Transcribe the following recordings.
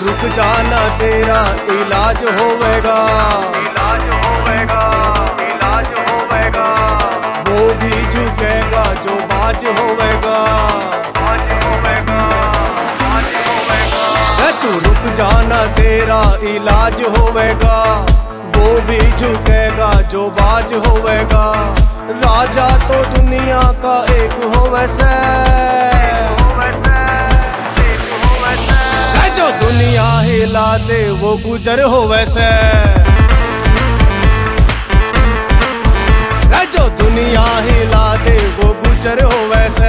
रुक जाना तेरा इलाज होवेगा, इलाज होवेगा, इलाज होवेगा। वो भी झुकेगा जो बाज होवेगा, आज होवेगा, आज होवेगा। तू रुक जाना तेरा इलाज होवेगा, वो भी झुकेगा जो बाज होवेगा। राजा तो दुनिया का एक होवे से, जो दुनिया हिला दे वो गुजर होवे से, जो दुनिया हिला दे वो गुजर होवे से।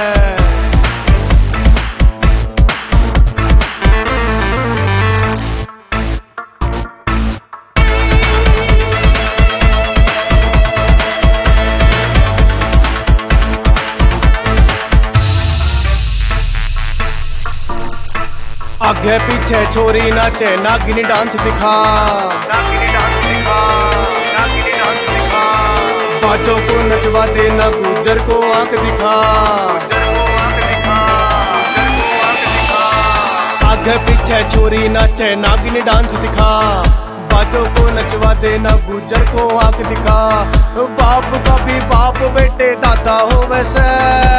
आगे पीछे छोरी नाचे नागिनी डांस दिखा, नागिनी डांस दिखा, नागिनी डांस दिखा। बाजों को नचवा दे ना गुजर को आंख दिखा, गुजर को आंख दिखा, गुजर को आंख दिखा। आगे पीछे छोरी नाचे नागिनी डांस दिखा, बाजों को नचवा दे ना गुजर को आंख दिखा। बाप का भी बाप बेटे दादा हो वैसे,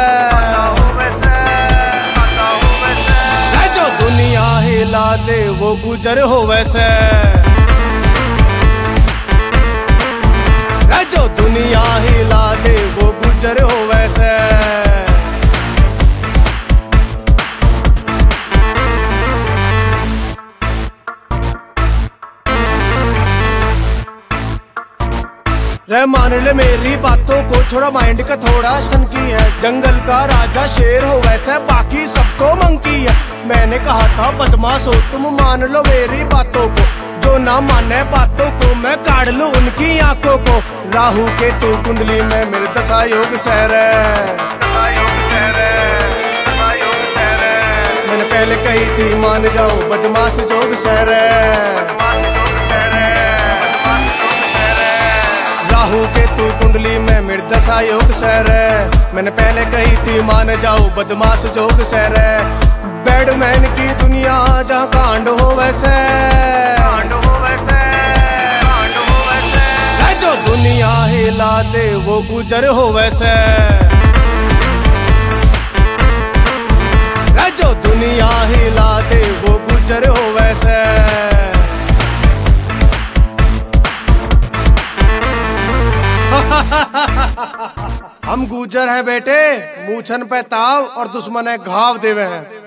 जो दुनिया हिला दे वो गुजर हो वैसे, जो दुनिया हिला दे वो गुजर हो वैसे। रे मान ले मेरी बातों को, छोड़ा माइंड का थोड़ा सनकी है। जंगल का राजा शेर हो वैसे, बाकी सबको मंकी है। मैंने कहा था बदमाश हो तुम, मान लो मेरी बातों को। जो ना माने बातों को मैं काट लूं उनकी आंखों को। राहु के तू कुंडली में मेरे दशा योग सह रहे, मैंने पहले कही थी मान जाओ बदमाश जोग सह रहे। राहु के तू कुंडली में मृदशा योग सह रहे, मैंने पहले कही थी मान जाओ बदमाश जोग सह रहे। बैडमैन की दुनिया जहाँ कांड हो वैसे, कांड हो वैसे, कांड हो वैसे। जो दुनिया हिला दे वो गुजर हो वैसे, जो दुनिया हिला दे वो गुजर हो वैसे। हम गुजर हैं बेटे, मूछन पे ताव और दुश्मन है घाव देवे हैं।